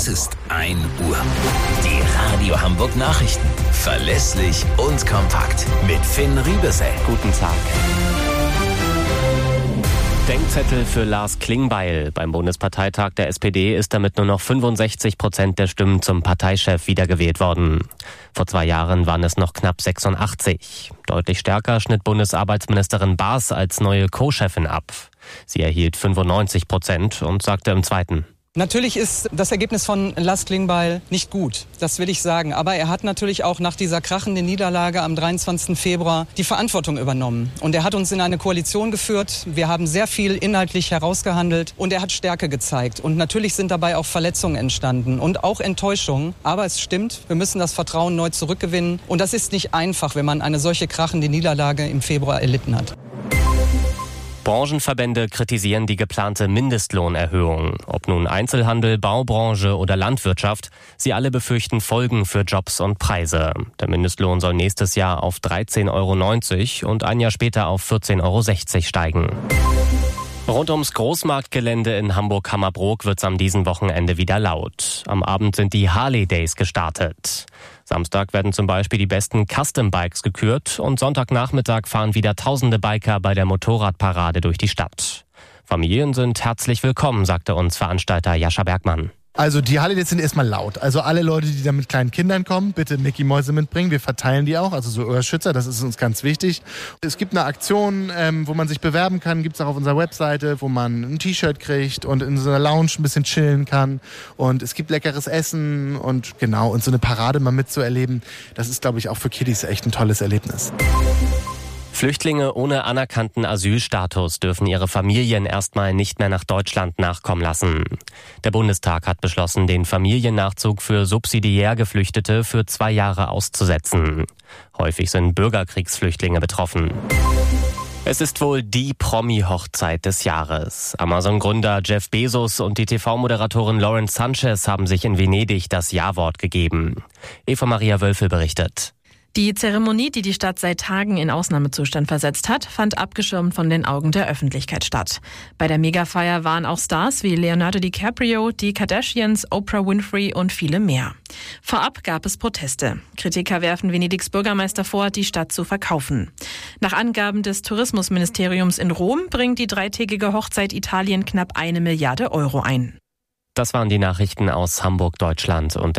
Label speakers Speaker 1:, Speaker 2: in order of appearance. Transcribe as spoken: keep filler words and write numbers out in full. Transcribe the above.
Speaker 1: Es ist ein Uhr. Die Radio Hamburg Nachrichten. Verlässlich und kompakt. Mit Finn Riebesell.
Speaker 2: Guten Tag. Denkzettel für Lars Klingbeil. Beim Bundesparteitag der S P D ist damit nur noch fünfundsechzig Prozent der Stimmen zum Parteichef wiedergewählt worden. Vor zwei Jahren waren es noch knapp sechsundachtzig. Deutlich stärker schnitt Bundesarbeitsministerin Baas als neue Co-Chefin ab. Sie erhielt fünfundneunzig Prozent und sagte im Zweiten:
Speaker 3: Natürlich ist das Ergebnis von Lars Klingbeil nicht gut, das will ich sagen. Aber er hat natürlich auch nach dieser krachenden Niederlage am dreiundzwanzigsten Februar die Verantwortung übernommen. Und er hat uns in eine Koalition geführt. Wir haben sehr viel inhaltlich herausgehandelt und er hat Stärke gezeigt. Und natürlich sind dabei auch Verletzungen entstanden und auch Enttäuschungen. Aber es stimmt, wir müssen das Vertrauen neu zurückgewinnen. Und das ist nicht einfach, wenn man eine solche krachende Niederlage im Februar erlitten hat.
Speaker 2: Branchenverbände kritisieren die geplante Mindestlohnerhöhung. Ob nun Einzelhandel, Baubranche oder Landwirtschaft, sie alle befürchten Folgen für Jobs und Preise. Der Mindestlohn soll nächstes Jahr auf dreizehn Euro neunzig und ein Jahr später auf vierzehn Euro sechzig steigen. Rund ums Großmarktgelände in Hamburg-Hammerbrook wird's am diesem Wochenende wieder laut. Am Abend sind die Harley Days gestartet. Samstag werden zum Beispiel die besten Custom-Bikes gekürt und Sonntagnachmittag fahren wieder tausende Biker bei der Motorradparade durch die Stadt. Familien sind herzlich willkommen, sagte uns Veranstalter Jascha Bergmann.
Speaker 4: Also die Harley Days sind erstmal laut. Also alle Leute, die da mit kleinen Kindern kommen, bitte Mickey Mäuse mitbringen. Wir verteilen die auch, also so Ohrschützer, das ist uns ganz wichtig. Es gibt eine Aktion, ähm, wo man sich bewerben kann, gibt es auch auf unserer Webseite, wo man ein T-Shirt kriegt und in so einer Lounge ein bisschen chillen kann. Und es gibt leckeres Essen und genau, und so eine Parade mal mitzuerleben, das ist, glaube ich, auch für Kiddies echt ein tolles Erlebnis.
Speaker 2: Flüchtlinge ohne anerkannten Asylstatus dürfen ihre Familien erstmal nicht mehr nach Deutschland nachkommen lassen. Der Bundestag hat beschlossen, den Familiennachzug für subsidiär Geflüchtete für zwei Jahre auszusetzen. Häufig sind Bürgerkriegsflüchtlinge betroffen. Es ist wohl die Promi-Hochzeit des Jahres. Amazon-Gründer Jeff Bezos und die T V-Moderatorin Lauren Sanchez haben sich in Venedig das Ja-Wort gegeben. Eva Maria Wölfel berichtet.
Speaker 5: Die Zeremonie, die die Stadt seit Tagen in Ausnahmezustand versetzt hat, fand abgeschirmt von den Augen der Öffentlichkeit statt. Bei der Megafeier waren auch Stars wie Leonardo DiCaprio, die Kardashians, Oprah Winfrey und viele mehr. Vorab gab es Proteste. Kritiker werfen Venedigs Bürgermeister vor, die Stadt zu verkaufen. Nach Angaben des Tourismusministeriums in Rom bringt die dreitägige Hochzeit Italien knapp eine Milliarde Euro ein.
Speaker 2: Das waren die Nachrichten aus Hamburg, Deutschland und